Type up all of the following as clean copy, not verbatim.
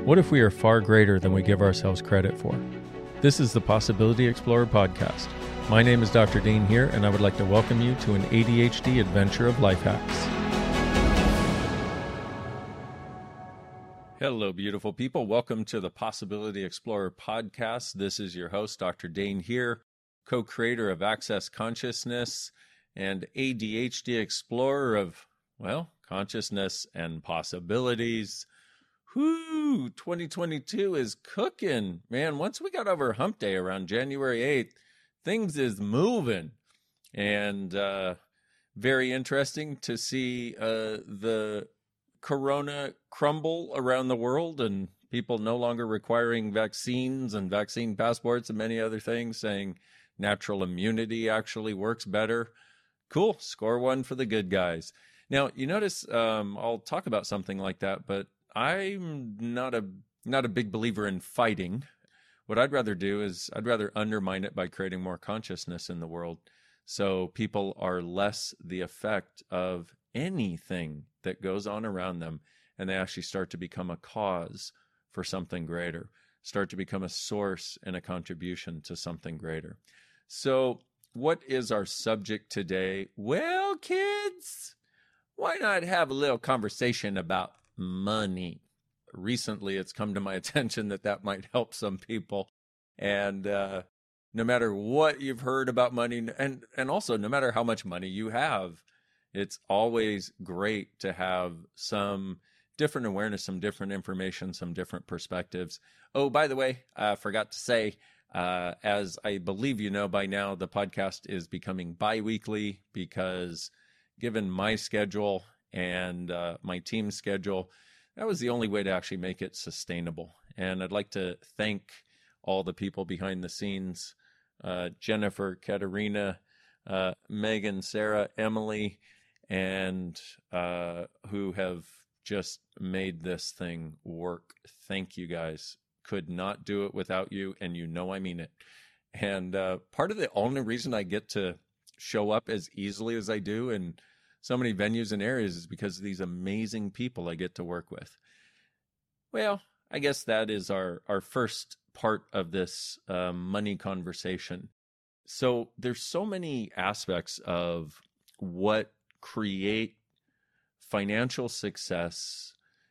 What if we are far greater than we give ourselves credit for? This is the Possibility Explorer podcast. My name is Dr. Dean here, and I would like to welcome you to an ADHD adventure of life hacks. Hello, beautiful people. Welcome to the Possibility Explorer podcast. This is your host, Dr. Dane here, co-creator of Access Consciousness and ADHD explorer of, well, consciousness and possibilities. Whoo, 2022 is cooking. Man, once we got over Hump Day around January 8th, things is moving. And very interesting to see the corona crumble around the world and people no longer requiring vaccines and vaccine passports and many other things, saying natural immunity actually works better. Cool. Score one for the good guys. Now, you notice I'll talk about something like that, but I'm not a big believer in fighting. What I'd rather do is I'd rather undermine it by creating more consciousness in the world so people are less the effect of anything that goes on around them, and they actually start to become a cause for something greater, start to become a source and a contribution to something greater. So what is our subject today? Well, kids, why not have a little conversation about money? Recently, it's come to my attention that might help some people. And no matter what you've heard about money, and also no matter how much money you have, it's always great to have some different awareness, some different information, some different perspectives. Oh, by the way, I forgot to say, as I believe you know by now, the podcast is becoming bi-weekly because given my schedule and my team's schedule, that was the only way to actually make it sustainable. And I'd like to thank all the people behind the scenes, Jennifer, Katerina, Megan, Sarah, Emily, and who have just made this thing work. Thank you guys. Could not do it without you, and you know I mean it. And part of the only reason I get to show up as easily as I do in so many venues and areas is because of these amazing people I get to work with. Well, I guess that is our first part of this money conversation. So there's so many aspects of what create financial success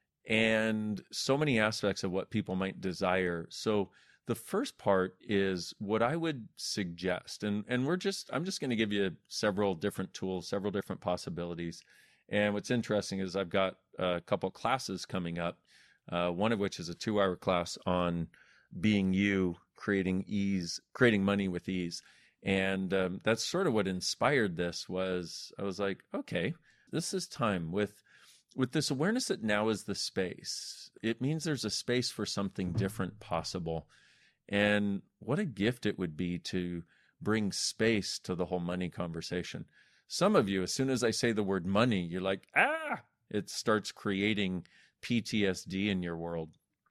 and so many aspects of what people might desire. So the first part is what I would suggest, and I'm just going to give you several different tools, several different possibilities. And what's interesting is I've got a couple classes coming up, one of which is a 2-hour class on being you, creating ease, creating money with ease. And that's sort of what inspired this. Was I was like, okay, this is time with this awareness that now is the space. It means there's a space for something different possible. And what a gift it would be to bring space to the whole money conversation. Some of you, as soon as I say the word money, you're like, it starts creating PTSD in your world.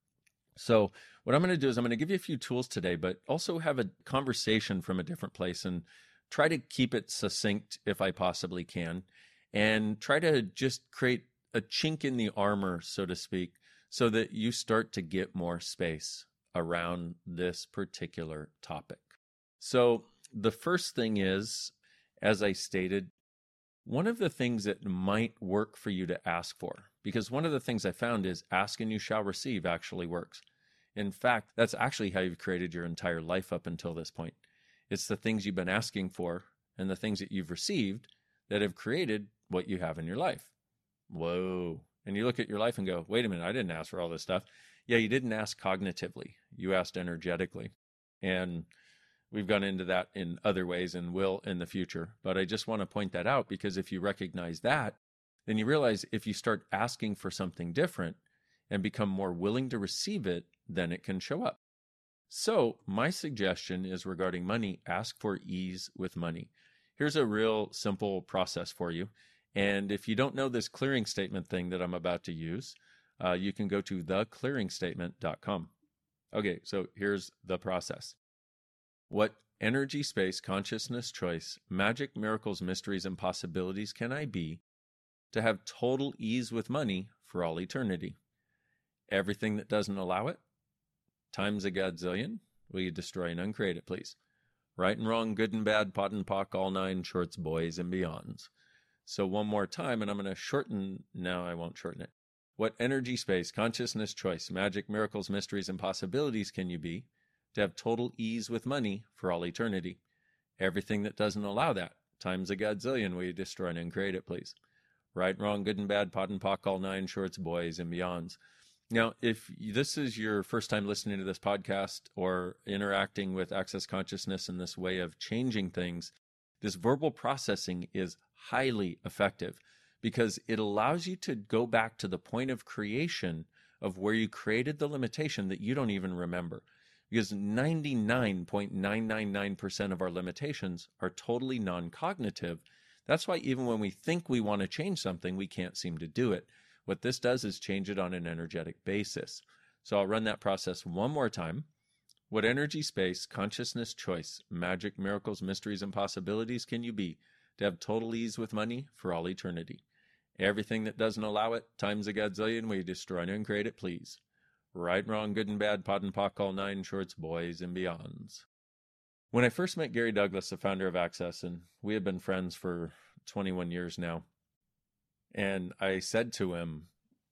So what I'm going to do is I'm going to give you a few tools today, but also have a conversation from a different place and try to keep it succinct if I possibly can, and try to just create a chink in the armor, so to speak, so that you start to get more space around this particular topic. So the first thing is, as I stated, one of the things that might work for you to ask for, because one of the things I found is ask and you shall receive actually works. In fact, that's actually how you've created your entire life up until this point. It's the things you've been asking for and the things that you've received that have created what you have in your life. Whoa. And you look at your life and go, wait a minute, I didn't ask for all this stuff. Yeah, you didn't ask cognitively. You asked energetically. And we've gone into that in other ways and will in the future. But I just want to point that out because if you recognize that, then you realize if you start asking for something different and become more willing to receive it, then it can show up. So my suggestion is regarding money, ask for ease with money. Here's a real simple process for you. And if you don't know this clearing statement thing that I'm about to use, you can go to theclearingstatement.com. Okay, so here's the process. What energy, space, consciousness, choice, magic, miracles, mysteries, and possibilities can I be to have total ease with money for all eternity? Everything that doesn't allow it, times a godzillion, will you destroy and uncreate it, please? Right and wrong, good and bad, pot and pock, all nine shorts, boys and beyonds. So one more time, and I'm going to shorten. No, I won't shorten it. What energy, space, consciousness, choice, magic, miracles, mysteries, and possibilities can you be to have total ease with money for all eternity? Everything that doesn't allow that, times a godzillion, will you destroy and uncreate it, please? Right, wrong, good and bad, pot and pock, all nine shorts, boys and beyonds. Now, if this is your first time listening to this podcast or interacting with Access Consciousness in this way of changing things, this verbal processing is highly effective because it allows you to go back to the point of creation of where you created the limitation that you don't even remember. Because 99.999% of our limitations are totally non-cognitive. That's why even when we think we want to change something, we can't seem to do it. What this does is change it on an energetic basis. So I'll run that process one more time. What energy, space, consciousness, choice, magic, miracles, mysteries, and possibilities can you be to have total ease with money for all eternity? Everything that doesn't allow it, times a godzillion, will you destroy and uncreate it, please? Right, wrong, good and bad, pot and pock, all nine shorts, boys and beyonds. When I first met Gary Douglas, the founder of Access, and we have been friends for 21 years now, and I said to him,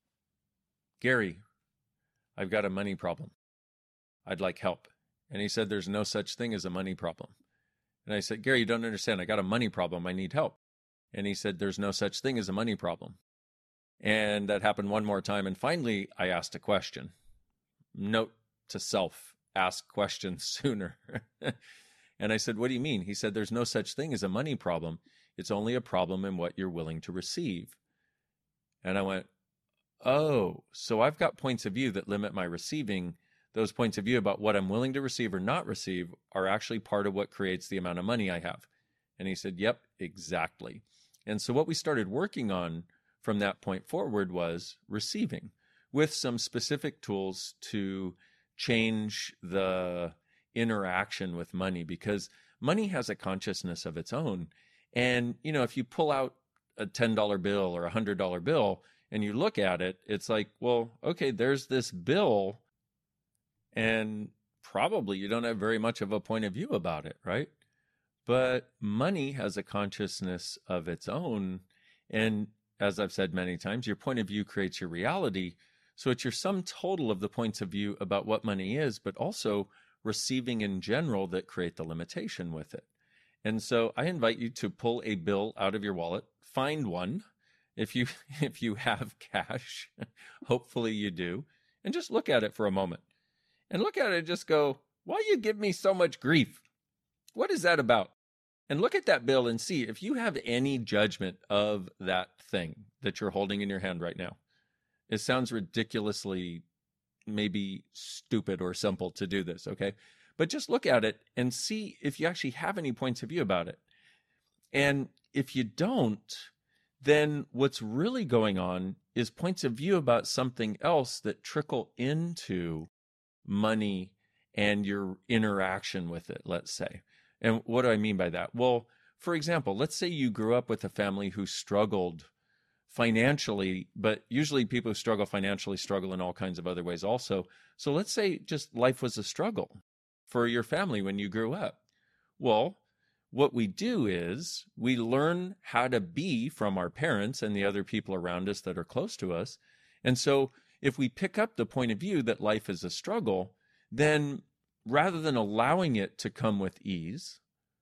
Gary, I've got a money problem. I'd like help. And he said, there's no such thing as a money problem. And I said, Gary, you don't understand. I got a money problem. I need help. And he said, there's no such thing as a money problem. And that happened one more time. And finally, I asked a question. Note to self, ask questions sooner. And I said, what do you mean? He said, there's no such thing as a money problem. It's only a problem in what you're willing to receive. And I went, oh, so I've got points of view that limit my receiving. Those points of view about what I'm willing to receive or not receive are actually part of what creates the amount of money I have. And he said, yep, exactly. And so what we started working on from that point forward was receiving with some specific tools to change the interaction with money, because money has a consciousness of its own. And, if you pull out a $10 bill or a $100 bill and you look at it, it's like, well, okay, there's this bill and probably you don't have very much of a point of view about it, right? But money has a consciousness of its own. And as I've said many times, your point of view creates your reality. So it's your sum total of the points of view about what money is, but also receiving in general that create the limitation with it. And so I invite you to pull a bill out of your wallet, find one. If you have cash, hopefully you do, and just look at it for a moment. And look at it and just go, why you give me so much grief? What is that about? And look at that bill and see if you have any judgment of that thing that you're holding in your hand right now. It sounds ridiculously maybe stupid or simple to do this, okay? But just look at it and see if you actually have any points of view about it. And if you don't, then what's really going on is points of view about something else that trickle into money and your interaction with it, let's say. And what do I mean by that? Well, for example, let's say you grew up with a family who struggled financially, but usually people who struggle financially struggle in all kinds of other ways also. So let's say just life was a struggle for your family when you grew up. Well, what we do is we learn how to be from our parents and the other people around us that are close to us. And so if we pick up the point of view that life is a struggle, then rather than allowing it to come with ease,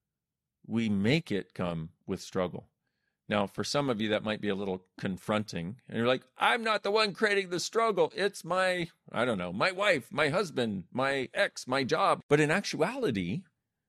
we make it come with struggle. Now, for some of you, that might be a little confronting. And you're like, I'm not the one creating the struggle. It's my wife, my husband, my ex, my job. But in actuality,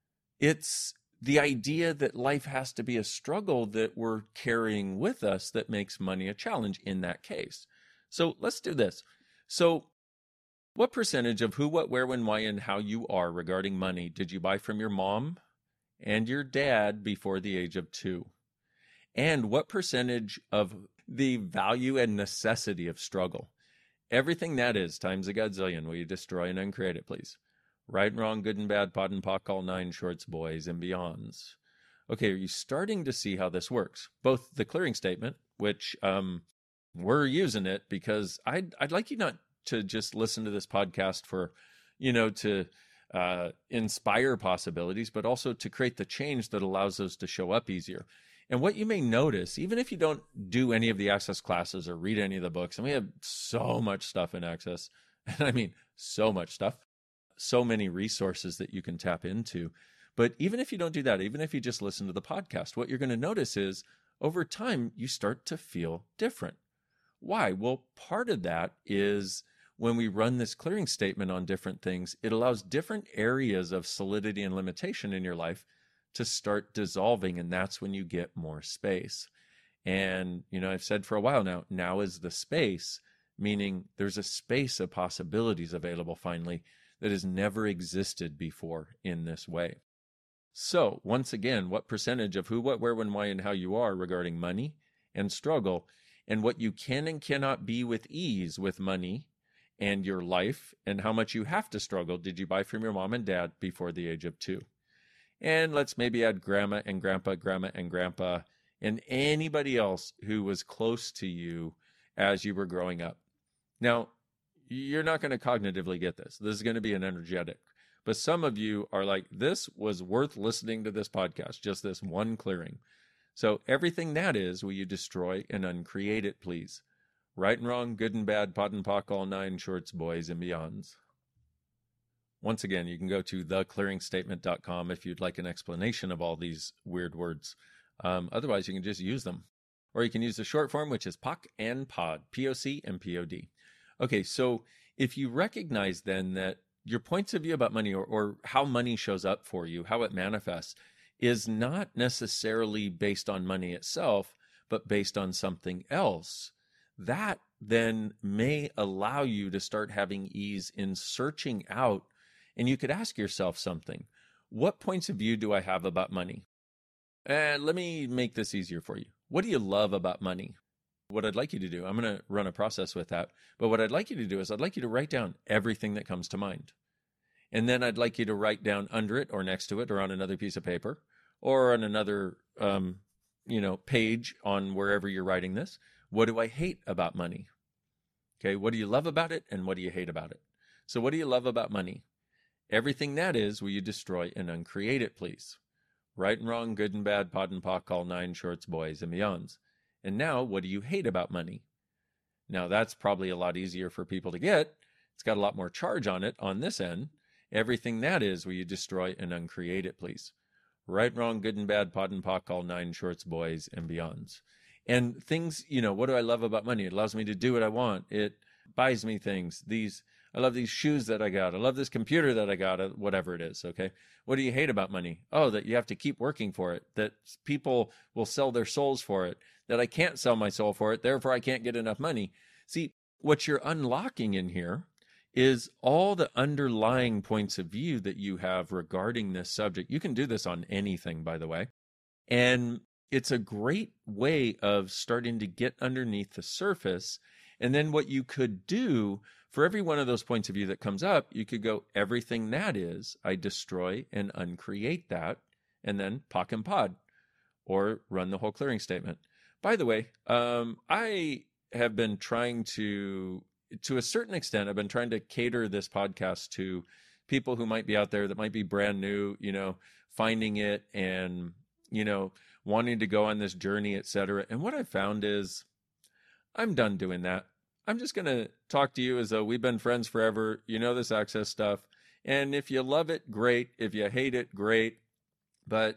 it's the idea that life has to be a struggle that we're carrying with us that makes money a challenge in that case. So let's do this. So what percentage of who, what, where, when, why, and how you are regarding money did you buy from your mom and your dad before the age of 2? And what percentage of the value and necessity of struggle? Everything that is times a godzillion. Will you destroy and uncreate it, please? Right and wrong, good and bad, pot and pock, all nine shorts, boys and beyonds. Okay, are you starting to see how this works? Both the clearing statement, which we're using it because I'd like you not to just listen to this podcast for, to inspire possibilities, but also to create the change that allows those to show up easier. And what you may notice, even if you don't do any of the Access classes or read any of the books, and we have so much stuff in Access, and I mean so much stuff, so many resources that you can tap into. But even if you don't do that, even if you just listen to the podcast, what you're going to notice is over time, you start to feel different. Why? Well, part of that is when we run this clearing statement on different things, it allows different areas of solidity and limitation in your life to start dissolving. And that's when you get more space. And, I've said for a while now is the space, meaning there's a space of possibilities available finally that has never existed before in this way. So once again, what percentage of who, what, where, when, why, and how you are regarding money and struggle, and what you can and cannot be with ease with money and your life, and how much you have to struggle did you buy from your mom and dad before the age of 2? And let's maybe add grandma and grandpa, and anybody else who was close to you as you were growing up. Now, you're not going to cognitively get this. This is going to be an energetic. But some of you are like, this was worth listening to this podcast, just this one clearing. So everything that is, will you destroy and uncreate it, please? Right and wrong, good and bad, pot and pock, all 9 shorts, boys and beyonds. Once again, you can go to theclearingstatement.com if you'd like an explanation of all these weird words. Otherwise, you can just use them. Or you can use the short form, which is POC and POD, POC and POD. Okay, so if you recognize then that your points of view about money or how money shows up for you, how it manifests, is not necessarily based on money itself, but based on something else, that then may allow you to start having ease in searching out. And you could ask yourself something. What points of view do I have about money? And let me make this easier for you. What do you love about money? What I'd like you to do, I'm going to run a process with that. But what I'd like you to do is I'd like you to write down everything that comes to mind. And then I'd like you to write down under it or next to it or on another piece of paper or on another, page on wherever you're writing this. What do I hate about money? Okay, what do you love about it and what do you hate about it? So what do you love about money? Everything that is, will you destroy and uncreate it, please? Right and wrong, good and bad, pot and pock, all 9 shorts, boys and beyonds. And now, what do you hate about money? Now, that's probably a lot easier for people to get. It's got a lot more charge on it on this end. Everything that is, will you destroy and uncreate it, please? Right, wrong, good and bad, pot and pock, all 9 shorts, boys and beyonds. And things, what do I love about money? It allows me to do what I want. It buys me things. I love these shoes that I got. I love this computer that I got, whatever it is, okay? What do you hate about money? Oh, that you have to keep working for it, that people will sell their souls for it, that I can't sell my soul for it, therefore I can't get enough money. See, what you're unlocking in here is all the underlying points of view that you have regarding this subject. You can do this on anything, by the way. And it's a great way of starting to get underneath the surface. And then what you could do for every one of those points of view that comes up, you could go, everything that is, I destroy and uncreate that, and then POC and POD, or run the whole clearing statement. By the way, I have been trying to a certain extent, I've been trying to cater this podcast to people who might be out there that might be brand new, finding it and, wanting to go on this journey, et cetera. And what I found is I'm done doing that. I'm just going to talk to you as though we've been friends forever. You know this Access stuff. And if you love it, great. If you hate it, great. But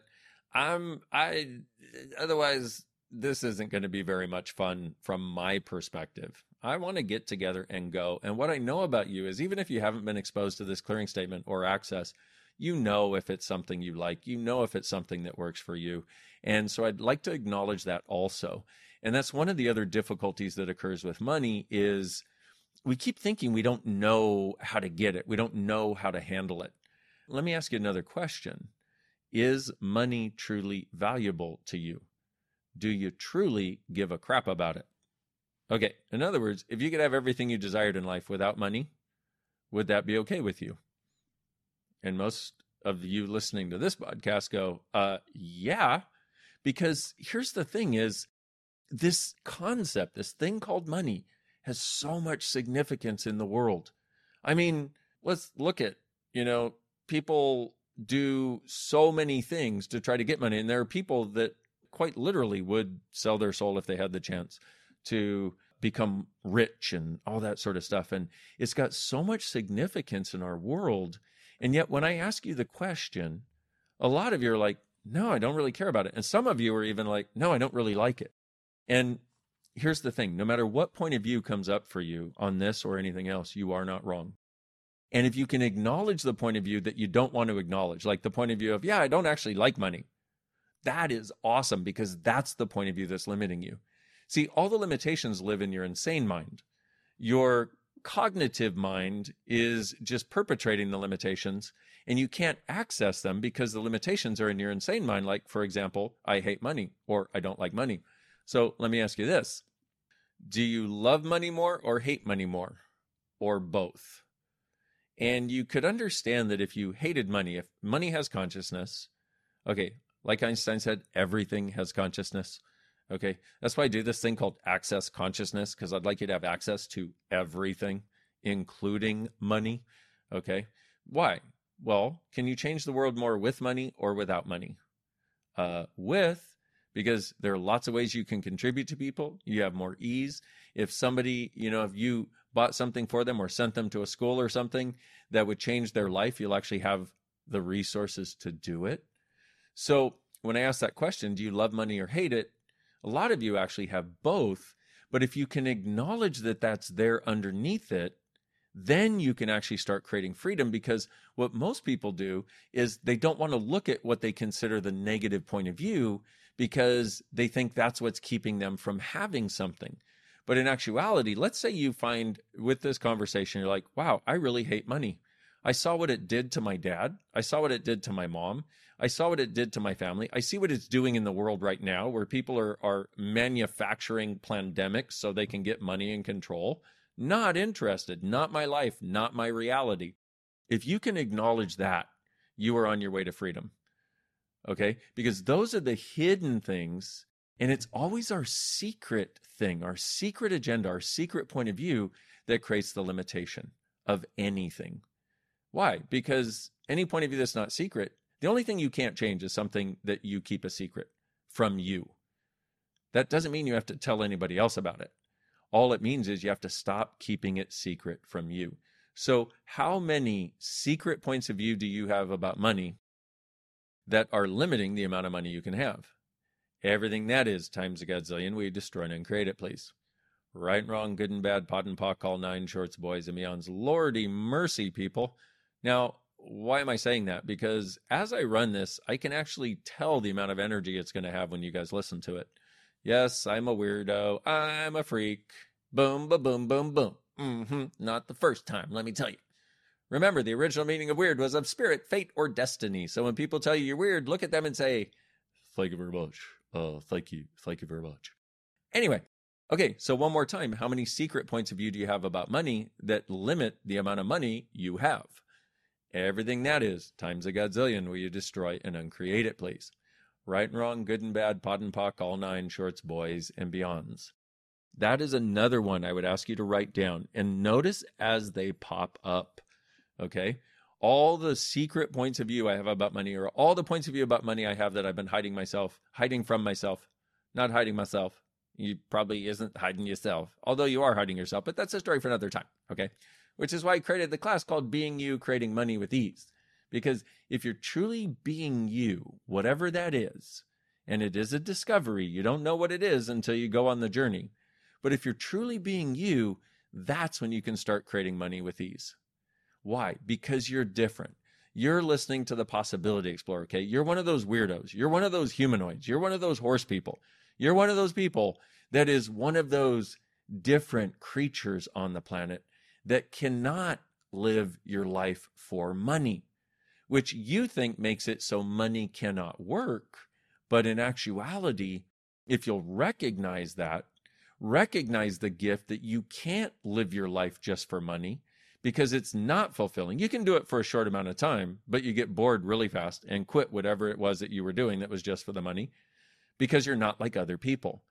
otherwise, this isn't going to be very much fun from my perspective. I want to get together and go. And what I know about you is even if you haven't been exposed to this clearing statement or Access, you know if it's something you like, you know if it's something that works for you. And so I'd like to acknowledge that also. And that's one of the other difficulties that occurs with money is we keep thinking we don't know how to get it. We don't know how to handle it. Let me ask you another question. Is money truly valuable to you? Do you truly give a crap about it? Okay, in other words, if you could have everything you desired in life without money, would that be okay with you? And most of you listening to this podcast go, yeah, because here's the thing is this concept, this thing called money has so much significance in the world. I mean, let's look at, people do so many things to try to get money. And there are people that quite literally would sell their soul if they had the chance to become rich and all that sort of stuff. And it's got so much significance in our world. And yet when I ask you the question, a lot of you are like, no, I don't really care about it. And some of you are even like, no, I don't really like it. And here's the thing, no matter what point of view comes up for you on this or anything else, you are not wrong. And if you can acknowledge the point of view that you don't want to acknowledge, like the point of view of, yeah, I don't actually like money, that is awesome, because that's the point of view that's limiting you. See, all the limitations live in your insane mind. Your cognitive mind is just perpetrating the limitations, and you can't access them because the limitations are in your insane mind. Like, for example, I hate money, or I don't like money. So let me ask you this. Do you love money more or hate money more, or both? And you could understand that if you hated money, if money has consciousness, okay, like Einstein said, everything has consciousness. Okay, that's why I do this thing called access consciousness, because I'd like you to have access to everything, including money. Okay, why? Well, can you change the world more with money or without money? Because there are lots of ways you can contribute to people. You have more ease. If somebody, if you bought something for them or sent them to a school or something that would change their life, you'll actually have the resources to do it. So when I ask that question, do you love money or hate it? A lot of you actually have both, but if you can acknowledge that that's there underneath it, then you can actually start creating freedom, because what most people do is they don't want to look at what they consider the negative point of view, because they think that's what's keeping them from having something. But in actuality, let's say you find with this conversation, you're like, wow, I really hate money. I saw what it did to my dad. I saw what it did to my mom. I saw what it did to my family. I see what it's doing in the world right now, where people are manufacturing pandemics so they can get money and control. Not interested, not my life, not my reality. If you can acknowledge that, you are on your way to freedom. Okay? Because those are the hidden things, and it's always our secret thing, our secret agenda, our secret point of view that creates the limitation of anything. Why? Because any point of view that's not secret, the only thing you can't change is something that you keep a secret from you. That doesn't mean you have to tell anybody else about it. All it means is you have to stop keeping it secret from you. So how many secret points of view do you have about money that are limiting the amount of money you can have? Everything that is times a gazillion, we destroy and uncreate it, please. Right and wrong, good and bad, pot and pock, all nine shorts, boys and beyonds. Lordy mercy, people. Now, why am I saying that? Because as I run this, I can actually tell the amount of energy it's going to have when you guys listen to it. Yes, I'm a weirdo. I'm a freak. Boom, ba boom, boom, boom. Not the first time, let me tell you. Remember, the original meaning of weird was of spirit, fate, or destiny. So when people tell you you're weird, look at them and say, thank you very much. Thank you very much. Anyway, okay, so one more time. How many secret points of view do you have about money that limit the amount of money you have? Everything that is times a godzillion, will you destroy and uncreate it, please? Right and wrong, good and bad, pot and pock, all nine shorts, boys and beyonds. That is another one I would ask you to write down and notice as they pop up, okay? All the secret points of view I have about money, or all the points of view about money I have that I've been hiding from myself, not hiding myself. You probably isn't hiding yourself, although you are hiding yourself, but that's a story for another time, okay? Which is why I created the class called Being You, Creating Money with Ease. Because if you're truly being you, whatever that is, and it is a discovery, you don't know what it is until you go on the journey. But if you're truly being you, that's when you can start creating money with ease. Why? Because you're different. You're listening to the Possibility Explorer, okay? You're one of those weirdos. You're one of those humanoids. You're one of those horse people. You're one of those people that is one of those different creatures on the planet that cannot live your life for money, which you think makes it so money cannot work. But in actuality, if you'll recognize that, recognize the gift that you can't live your life just for money, because it's not fulfilling. You can do it for a short amount of time, but you get bored really fast and quit whatever it was that you were doing that was just for the money, because you're not like other people.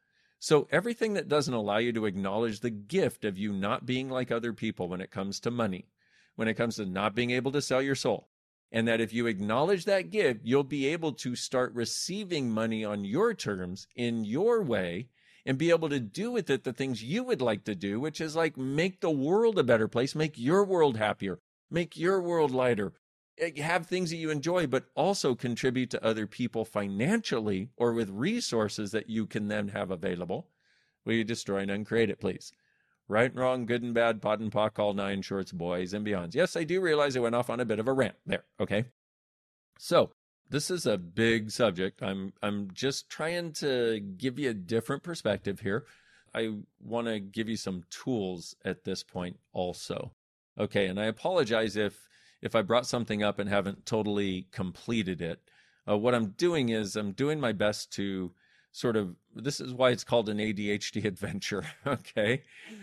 So everything that doesn't allow you to acknowledge the gift of you not being like other people when it comes to money, when it comes to not being able to sell your soul, and that if you acknowledge that gift, you'll be able to start receiving money on your terms in your way and be able to do with it the things you would like to do, which is like make the world a better place, make your world happier, make your world lighter, have things that you enjoy, but also contribute to other people financially or with resources that you can then have available. Will you destroy and uncreate it, please? Right and wrong, good and bad, pot and pock, all nine shorts, boys and beyonds. Yes, I do realize I went off on a bit of a rant there. Okay. So this is a big subject. I'm just trying to give you a different perspective here. I want to give you some tools at this point also. Okay. And I apologize if I brought something up and haven't totally completed it. What I'm doing is I'm doing my best to sort of, this is why it's called an ADHD adventure. Okay.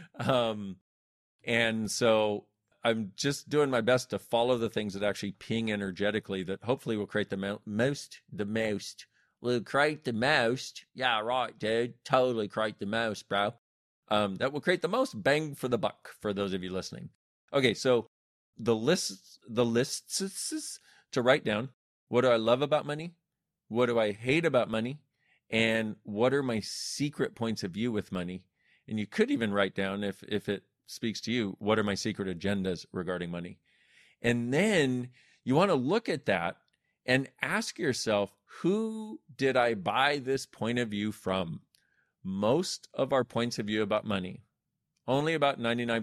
And so I'm just doing my best to follow the things that actually ping energetically that hopefully will create the most. Will create the most. Yeah, right, dude. Totally create the most, bro. That will create the most bang for the buck for those of you listening. Okay, so the lists to write down. What do I love about money? What do I hate about money? And what are my secret points of view with money? And you could even write down, if it speaks to you, what are my secret agendas regarding money? And then you want to look at that and ask yourself, who did I buy this point of view from? Most of our points of view about money, only about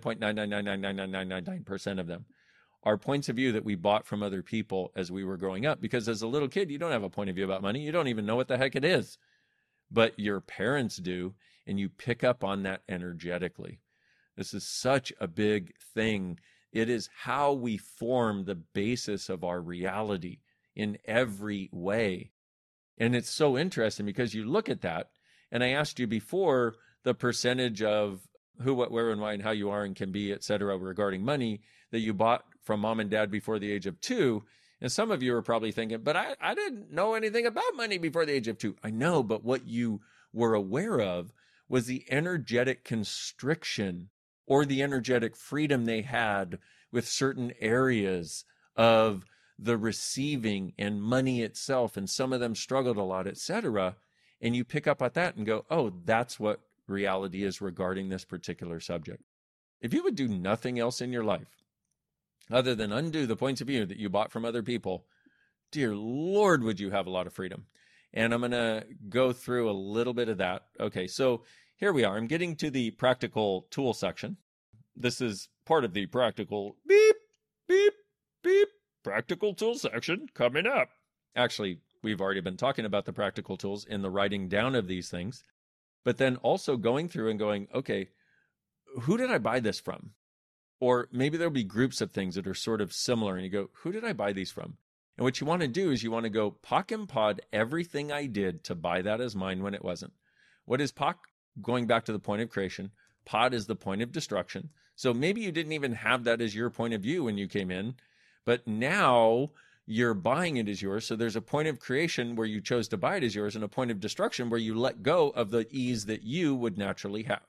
99.9999999% of them, are points of view that we bought from other people as we were growing up. Because as a little kid, you don't have a point of view about money. You don't even know what the heck it is. But your parents do, and you pick up on that energetically. This is such a big thing. It is how we form the basis of our reality in every way. And it's so interesting because you look at that, and I asked you before the percentage of who, what, where, and why, and how you are and can be, et cetera, regarding money that you bought from mom and dad before the age of 2. And some of you are probably thinking, but I didn't know anything about money before the age of 2. I know, but what you were aware of was the energetic constriction or the energetic freedom they had with certain areas of the receiving and money itself. And some of them struggled a lot, et cetera. And you pick up at that and go, oh, that's what reality is regarding this particular subject. If you would do nothing else in your life other than undo the points of view that you bought from other people, dear Lord, would you have a lot of freedom. And I'm going to go through a little bit of that. Okay, so here we are. I'm getting to the practical tool section. This is part of the practical beep, beep, beep, practical tool section coming up. Actually, we've already been talking about the practical tools in the writing down of these things, but then also going through and going, okay, who did I buy this from? Or maybe there'll be groups of things that are sort of similar, and you go, who did I buy these from? And what you want to do is you want to go POC and POD everything I did to buy that as mine when it wasn't. What is POC? Going back to the point of creation. POD is the point of destruction. So maybe you didn't even have that as your point of view when you came in, but now you're buying it as yours. So there's a point of creation where you chose to buy it as yours, and a point of destruction where you let go of the ease that you would naturally have.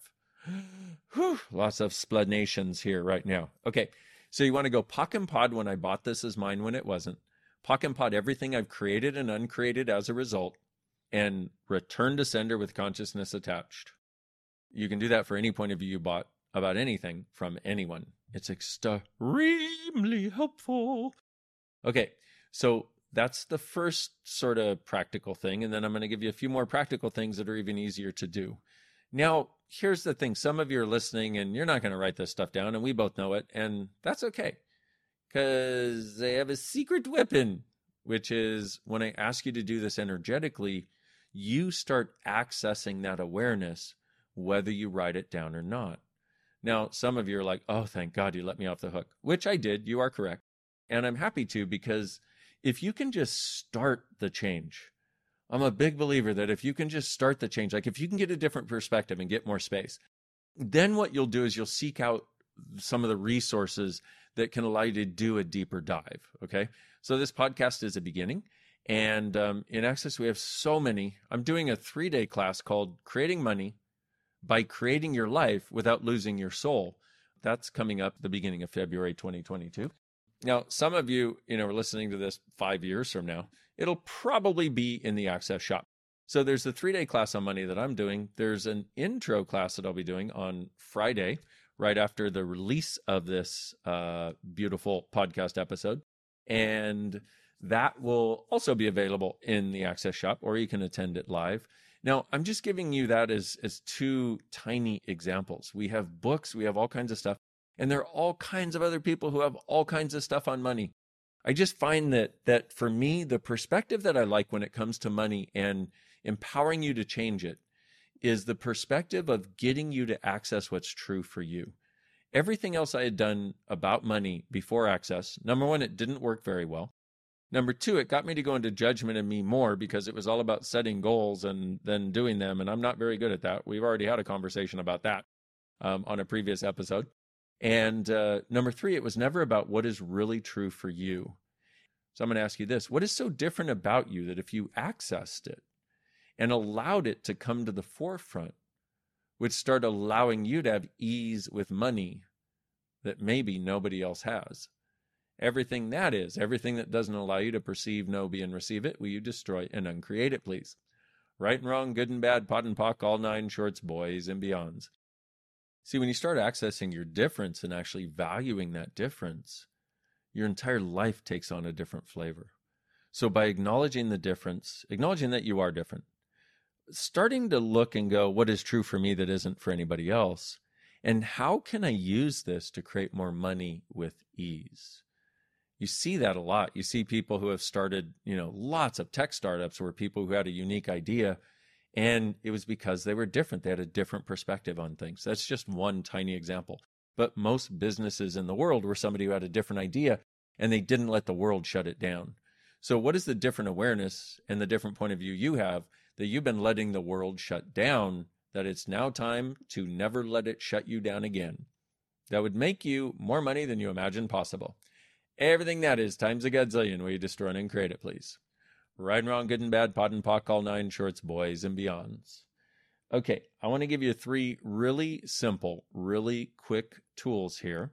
Whew, lots of explanations here right now. Okay, so you want to go POC and POD when I bought this as mine when it wasn't. POC and POD everything I've created and uncreated as a result, and return to sender with consciousness attached. You can do that for any point of view you bought about anything from anyone. It's extremely helpful. Okay, so that's the first sort of practical thing, and then I'm going to give you a few more practical things that are even easier to do. Now, here's the thing. Some of you are listening, and you're not going to write this stuff down, and we both know it, and that's okay, because they have a secret weapon, which is when I ask you to do this energetically, you start accessing that awareness, whether you write it down or not. Now, some of you are like, oh, thank God you let me off the hook, which I did. You are correct. And I'm happy to, because if you can just start the change, I'm a big believer that if you can just start the change, like if you can get a different perspective and get more space, then what you'll do is you'll seek out some of the resources that can allow you to do a deeper dive. Okay. So this podcast is a beginning. And in Access, we have so many. I'm doing a 3-day class called Creating Money by creating your life without losing your soul. That's coming up the beginning of February 2022. Now, some of you, are listening to this 5 years from now. It'll probably be in the Access Shop. So there's the 3-day class on money that I'm doing. There's an intro class that I'll be doing on Friday, right after the release of this beautiful podcast episode. And that will also be available in the Access Shop, or you can attend it live. Now, I'm just giving you that as 2 tiny examples. We have books, we have all kinds of stuff, and there are all kinds of other people who have all kinds of stuff on money. I just find that for me, the perspective that I like when it comes to money and empowering you to change it is the perspective of getting you to access what's true for you. Everything else I had done about money before Access, number 1, it didn't work very well. Number 2, it got me to go into judgment of me more because it was all about setting goals and then doing them. And I'm not very good at that. We've already had a conversation about that on a previous episode. And number 3, it was never about what is really true for you. So I'm going to ask you this. What is so different about you that if you accessed it and allowed it to come to the forefront, would start allowing you to have ease with money that maybe nobody else has? Everything that doesn't allow you to perceive, know, be, and receive it, will you destroy and uncreate it, please? Right and wrong, good and bad, pot and pock, all 9 shorts, boys and beyonds. See, when you start accessing your difference and actually valuing that difference, your entire life takes on a different flavor. So by acknowledging the difference, acknowledging that you are different, starting to look and go, what is true for me that isn't for anybody else? And how can I use this to create more money with ease? You see that a lot. You see people who have started, lots of tech startups where people who had a unique idea, and it was because they were different. They had a different perspective on things. That's just one tiny example. But most businesses in the world were somebody who had a different idea, and they didn't let the world shut it down. So what is the different awareness and the different point of view you have that you've been letting the world shut down, that it's now time to never let it shut you down again? That would make you more money than you imagined possible. Everything that is times a gazillion. Will you destroy and create it, please? Right and wrong, good and bad, pot and pock, all 9 shorts, boys and beyonds. Okay, I want to give you 3 really simple, really quick tools here,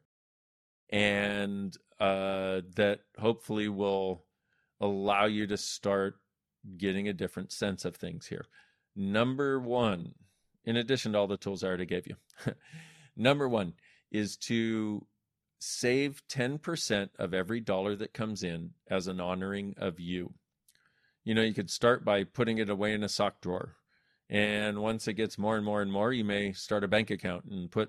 and that hopefully will allow you to start getting a different sense of things here. Number 1, in addition to all the tools I already gave you, number 1 is to save 10% of every dollar that comes in as an honoring of you. You could start by putting it away in a sock drawer. And once it gets more and more and more, you may start a bank account and put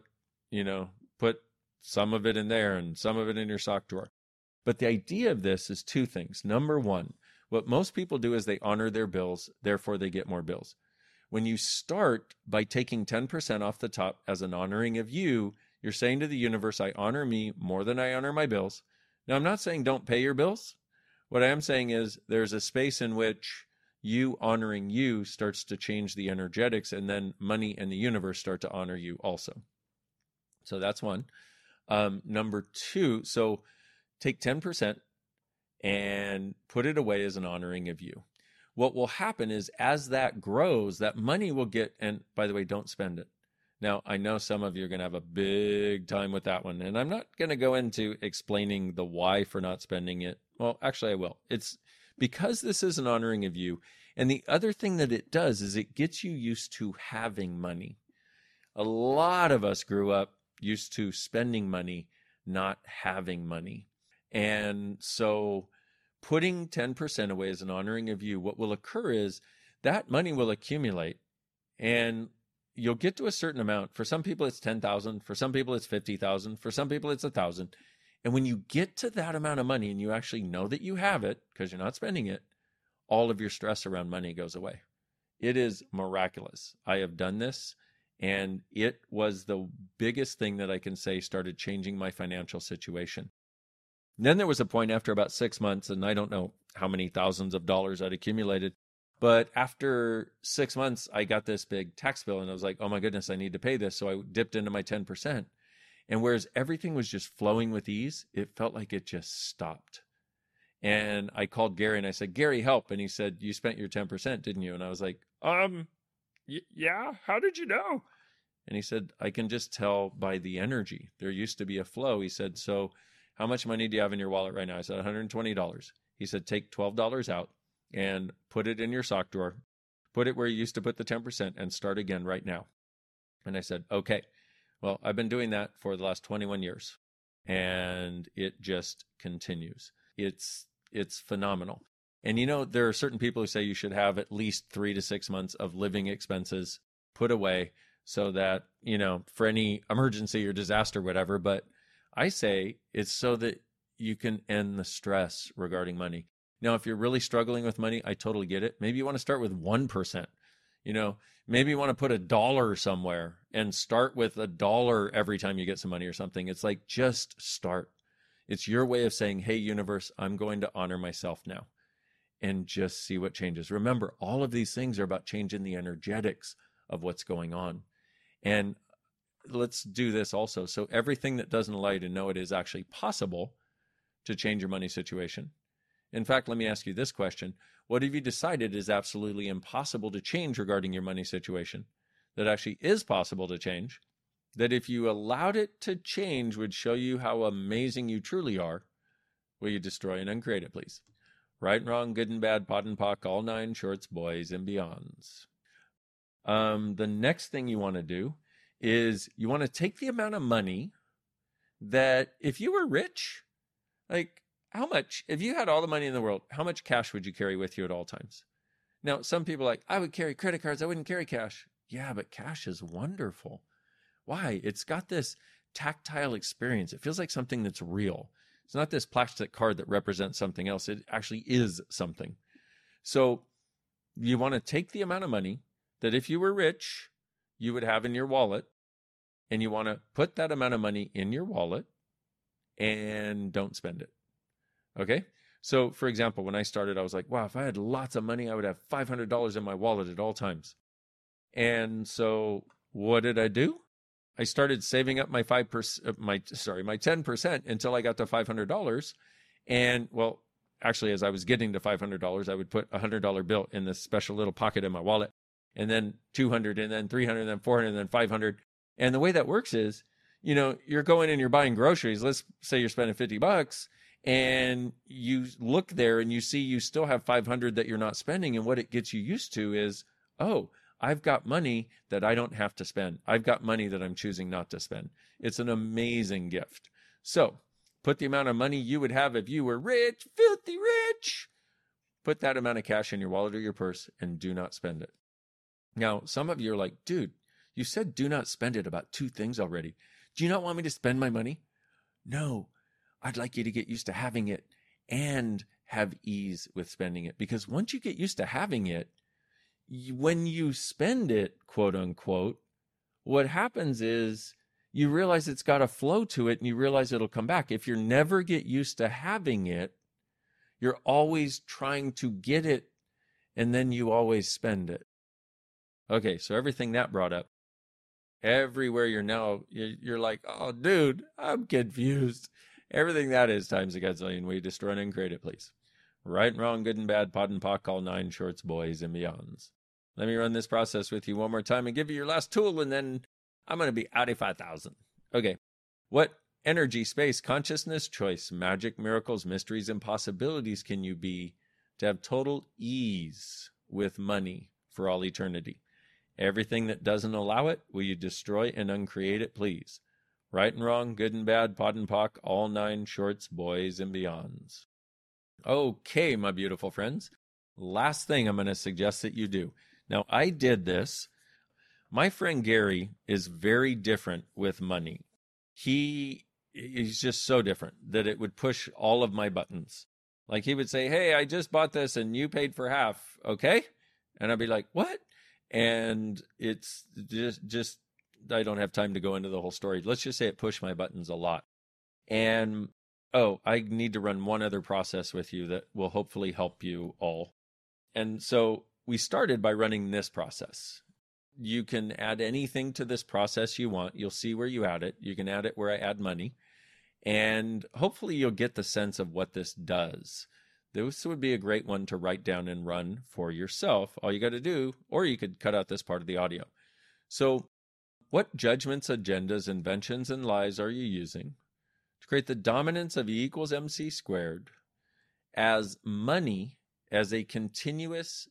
some of it in there and some of it in your sock drawer. But the idea of this is 2 things. Number 1, what most people do is they honor their bills, therefore they get more bills. When you start by taking 10% off the top as an honoring of you, you're saying to the universe, I honor me more than I honor my bills. Now, I'm not saying don't pay your bills. What I am saying is there's a space in which you honoring you starts to change the energetics, and then money and the universe start to honor you also. So that's 1. Number 2, so take 10% and put it away as an honoring of you. What will happen is as that grows, that money will get, and by the way, don't spend it. Now, I know some of you are going to have a big time with that one, and I'm not going to go into explaining the why for not spending it. Well, actually, I will. It's because this is an honoring of you, and the other thing that it does is it gets you used to having money. A lot of us grew up used to spending money, not having money. And so putting 10% away as an honoring of you, what will occur is that money will accumulate, and you'll get to a certain amount. For some people, it's 10,000. For some people, it's 50,000. For some people, it's 1,000. And when you get to that amount of money and you actually know that you have it because you're not spending it, all of your stress around money goes away. It is miraculous. I have done this, and it was the biggest thing that I can say started changing my financial situation. Then there was a point after about 6 months, and I don't know how many thousands of dollars I'd accumulated, but after 6 months, I got this big tax bill, and I was like, oh my goodness, I need to pay this. So I dipped into my 10%. And whereas everything was just flowing with ease, it felt like it just stopped. And I called Gary and I said, Gary, help. And he said, you spent your 10%, didn't you? And I was like, yeah, how did you know? And he said, I can just tell by the energy. There used to be a flow. He said, so how much money do you have in your wallet right now? I said, $120. He said, take $12 out and put it in your sock drawer. Put it where you used to put the 10% and start again right now. And I said, okay. Well, I've been doing that for the last 21 years and it just continues. It's phenomenal. And there are certain people who say you should have at least 3 to 6 months of living expenses put away so that, for any emergency or disaster, whatever. But I say it's so that you can end the stress regarding money. Now, if you're really struggling with money, I totally get it. Maybe you want to start with 1%. Maybe you want to put $1 somewhere and start with $1 every time you get some money or something. It's like, just start. It's your way of saying, hey, universe, I'm going to honor myself now, and just see what changes. Remember, all of these things are about changing the energetics of what's going on. And let's do this also. So everything that doesn't allow you to know it is actually possible to change your money situation. In fact, let me ask you this question. What have you decided is absolutely impossible to change regarding your money situation that actually is possible to change, that if you allowed it to change would show you how amazing you truly are? Will you destroy and uncreate it, please? Right and wrong, good and bad, pot and pock, all 9 shorts, boys and beyonds. The next thing you want to do is you want to take the amount of money that if you were rich, like how much, if you had all the money in the world, how much cash would you carry with you at all times? Now, some people are like, I would carry credit cards. I wouldn't carry cash. Yeah, but cash is wonderful. Why? It's got this tactile experience. It feels like something that's real. It's not this plastic card that represents something else. It actually is something. So you want to take the amount of money that if you were rich, you would have in your wallet, and you want to put that amount of money in your wallet and don't spend it. Okay? So for example, when I started, I was like, wow, if I had lots of money, I would have $500 in my wallet at all times. And so what did I do? I started saving up my 10% until I got to $500. And well, actually, as I was getting to $500, I would put a $100 bill in this special little pocket in my wallet, and then 200, and then 300, and then 400, and then 500. And the way that works is, you're going and you're buying groceries. Let's say you're spending $50, and you look there and you see you still have 500 that you're not spending. And what it gets you used to is, oh, I've got money that I don't have to spend. I've got money that I'm choosing not to spend. It's an amazing gift. So put the amount of money you would have if you were rich, filthy rich. Put that amount of cash in your wallet or your purse and do not spend it. Now, some of you are like, dude, you said do not spend it about 2 things already. Do you not want me to spend my money? No, I'd like you to get used to having it and have ease with spending it. Because once you get used to having it, when you spend it, quote unquote, what happens is you realize it's got a flow to it and you realize it'll come back. If you never get used to having it, you're always trying to get it and then you always spend it. Okay, so everything that brought up, everywhere you're like, oh, dude, I'm confused. Everything that is times a gazillion. Will you destroy and uncreate it, please? Right and wrong, good and bad, pot and pock, all 9 shorts, boys and beyonds. Let me run this process with you one more time and give you your last tool, and then I'm going to be out of 5,000. Okay. What energy, space, consciousness, choice, magic, miracles, mysteries, and possibilities can you be to have total ease with money for all eternity? Everything that doesn't allow it, will you destroy and uncreate it, please? Right and wrong, good and bad, pot and pock, all 9 shorts, boys and beyonds. Okay, my beautiful friends. Last thing I'm going to suggest that you do. Now, I did this. My friend Gary is very different with money. He's just so different that it would push all of my buttons. Like he would say, hey, I just bought this and you paid for half. Okay. And I'd be like, what? And it's just, I don't have time to go into the whole story. Let's just say it pushed my buttons a lot. And, oh, I need to run one other process with you that will hopefully help you all. And so we started by running this process. You can add anything to this process you want. You'll see where you add it. You can add it where I add money. And hopefully you'll get the sense of what this does. This would be a great one to write down and run for yourself. All you got to do, or you could cut out this part of the audio. So What judgments, agendas, inventions, and lies are you using to create the dominance of E equals mc squared as money as a continuous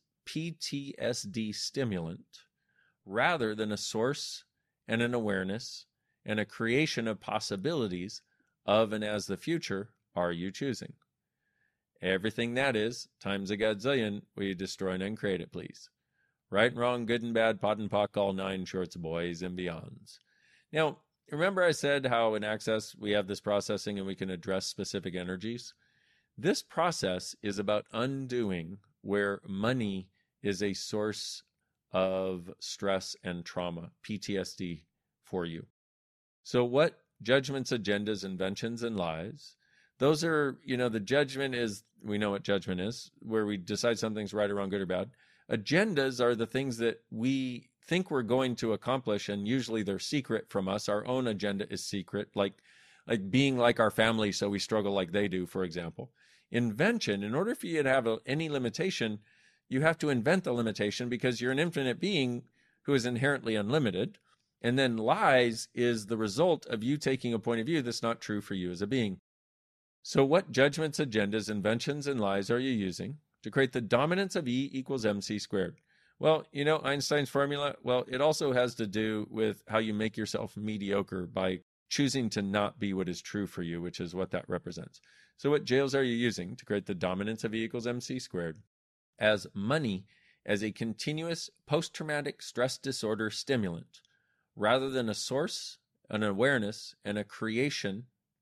PTSD stimulant rather than a source and an awareness and a creation of possibilities of and as the future are you choosing? Everything that is, times a godzillion, will you destroy and uncreate it, please? Right and wrong, good and bad, pot and pock, all nine shorts, boys and beyonds. Now, remember I said how in Access we have this processing and we can address specific energies? This process is about undoing where money is a source of stress and trauma, PTSD for you. So what judgments, agendas, inventions, and lies? Those are, the judgment is, we know what judgment is, where we decide something's right or wrong, good or bad. Agendas are the things that we think we're going to accomplish, and usually they're secret from us. Our own agenda is secret, like being like our family, so we struggle like they do, for example. Invention, in order for you to have any limitation, you have to invent the limitation because you're an infinite being who is inherently unlimited. And then lies is the result of you taking a point of view that's not true for you as a being. So what judgments, agendas, inventions, and lies are you using to create the dominance of E equals mc squared? Well, Einstein's formula, it also has to do with how you make yourself mediocre by choosing to not be what is true for you, which is what that represents. So what jails are you using to create the dominance of E equals mc squared as money as a continuous post-traumatic stress disorder stimulant rather than a source, an awareness, and a creation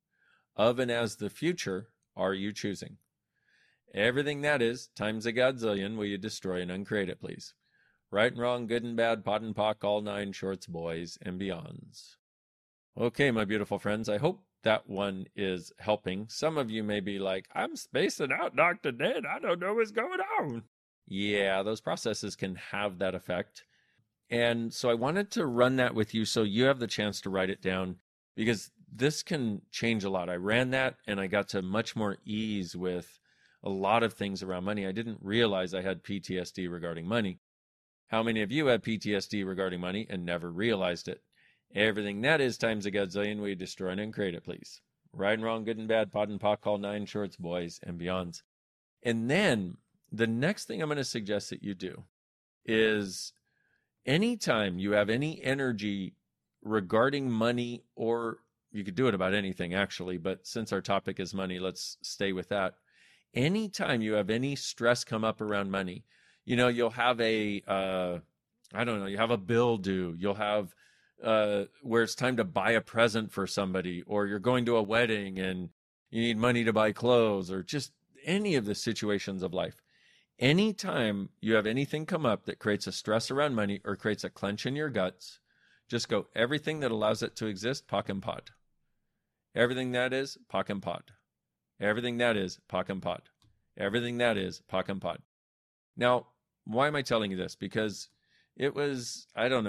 of and as the future are you choosing? Everything that is, times a godzillion, will you destroy and uncreate it, please? Right and wrong, good and bad, pot and pock, all nine shorts, boys and beyonds. Okay, my beautiful friends, I hope that one is helping. Some of you may be like, I'm spacing out, Dr. Dan. I don't know what's going on. Yeah, those processes can have that effect. And so I wanted to run that with you so you have the chance to write it down, because this can change a lot. I ran that and I got to much more ease with a lot of things around money. I didn't realize I had PTSD regarding money. How many of you had PTSD regarding money and never realized it? Everything that is times a godzillion, we destroy and create it, please. Right and wrong, good and bad, pot and pock, all nine shorts, boys and beyonds. And then the next thing I'm going to suggest that you do is anytime you have any energy regarding money, or you could do it about anything actually, but since our topic is money, let's stay with that. Anytime you have any stress come up around money, you'll have you have a bill due, you'll have where it's time to buy a present for somebody, or you're going to a wedding and you need money to buy clothes, or just any of the situations of life. Anytime you have anything come up that creates a stress around money or creates a clench in your guts, just go, everything that allows it to exist, pock and pod. Everything that is, pock and pod. Everything that is, pock and pod. Everything that is, pock and pod. Now, why am I telling you this? Because it was,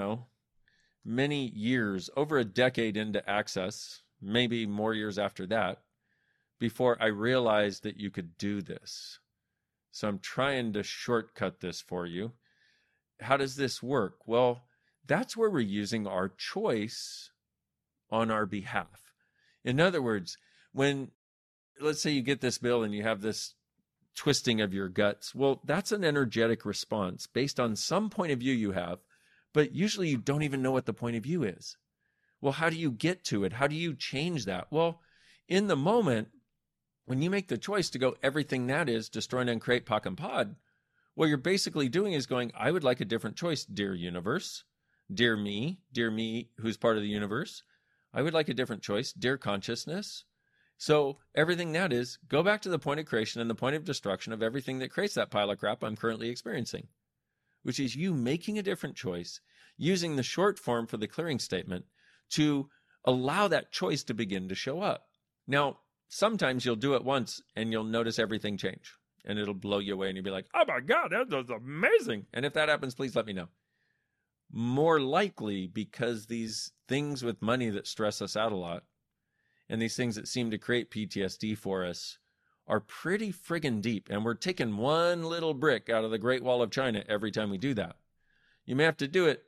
many years, over a decade into Access, maybe more years after that, before I realized that you could do this. So I'm trying to shortcut this for you. How does this work? Well, that's where we're using our choice on our behalf. In other words, when, let's say you get this bill and you have this twisting of your guts, well, that's an energetic response based on some point of view you have, but usually you don't even know what the point of view is. Well, how do you get to it? How do you change that? Well, in the moment, when you make the choice to go, everything that is, destroy and uncreate, pock and pod, what you're basically doing is going, I would like a different choice, dear universe, dear me who's part of the universe. I would like a different choice, dear consciousness. So everything that is, go back to the point of creation and the point of destruction of everything that creates that pile of crap I'm currently experiencing, which is you making a different choice, using the short form for the clearing statement to allow that choice to begin to show up. Now, sometimes you'll do it once and you'll notice everything change and it'll blow you away and you'll be like, oh my God, that was amazing. And if that happens, please let me know. More likely, because these things with money that stress us out a lot and these things that seem to create PTSD for us are pretty friggin' deep. And we're taking one little brick out of the Great Wall of China every time we do that. You may have to do it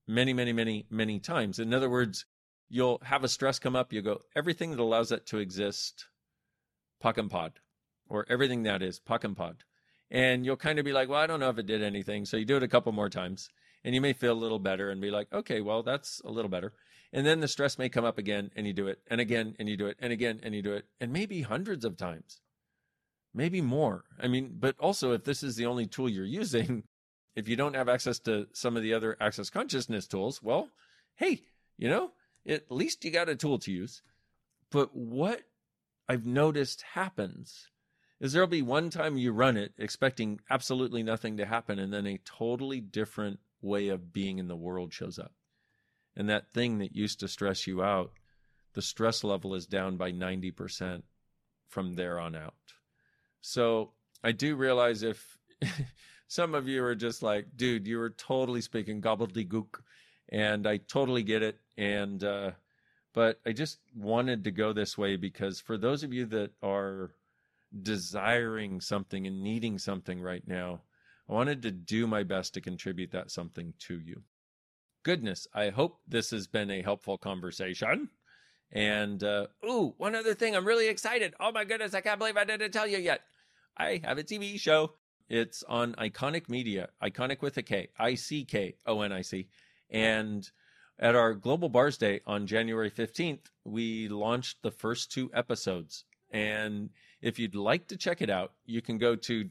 many, many, many, many times. In other words, you'll have a stress come up. You go, everything that allows that to exist, POC and POD, or everything that is POC and POD. And you'll kind of be like, well, I don't know if it did anything. So you do it a couple more times and you may feel a little better and be like, okay, well, that's a little better. And then the stress may come up again and you do it and again and you do it and again and you do it. And maybe hundreds of times, maybe more. I mean, but also if this is the only tool you're using, if you don't have access to some of the other Access Consciousness tools, well, hey, at least you got a tool to use. But what I've noticed happens is there'll be one time you run it expecting absolutely nothing to happen, and then a totally different way of being in the world shows up. And that thing that used to stress you out, the stress level is down by 90% from there on out. So I do realize if some of you are just like, dude, you were totally speaking gobbledygook, and I totally get it. And but I just wanted to go this way because for those of you that are desiring something and needing something right now, I wanted to do my best to contribute that something to you. Goodness, I hope this has been a helpful conversation. And, one other thing, I'm really excited. Oh my goodness, I can't believe I didn't tell you yet. I have a TV show. It's on Iconic Media, Iconic with a K, ICKONIC. And at our Global Bars Day on January 15th, we launched the first 2 episodes. And if you'd like to check it out, you can go to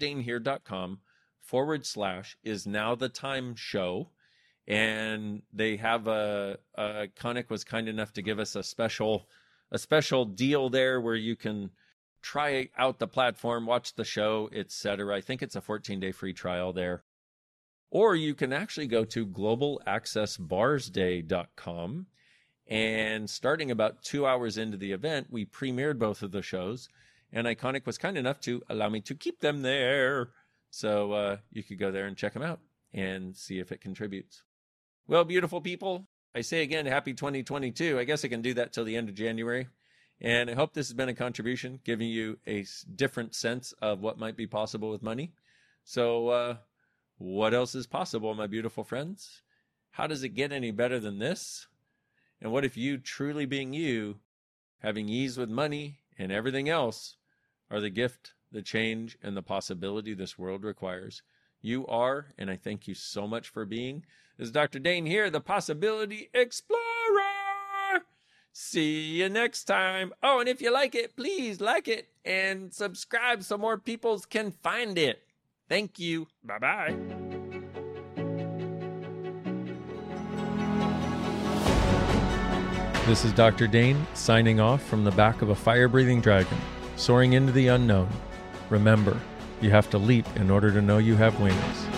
drdanehere.com/isnowthetime-show. And they have Iconic was kind enough to give us a special deal there where you can try out the platform, watch the show, etc. I think it's a 14-day free trial there. Or you can actually go to globalaccessbarsday.com. And starting about 2 hours into the event, we premiered both of the shows. And Iconic was kind enough to allow me to keep them there. So you could go there and check them out and see if it contributes. Well, beautiful people, I say again, happy 2022. I guess I can do that till the end of January. And I hope this has been a contribution, giving you a different sense of what might be possible with money. So what else is possible, my beautiful friends? How does it get any better than this? And what if you, truly being you, having ease with money and everything else, are the gift, the change, and the possibility this world requires? You are, and I thank you so much for being. This is Dr. Dane here, the Possibility Explorer. See you next time. Oh, and if you like it, please like it and subscribe so more people can find it. Thank you. Bye-bye. This is Dr. Dane signing off from the back of a fire-breathing dragon, soaring into the unknown. Remember, you have to leap in order to know you have wings.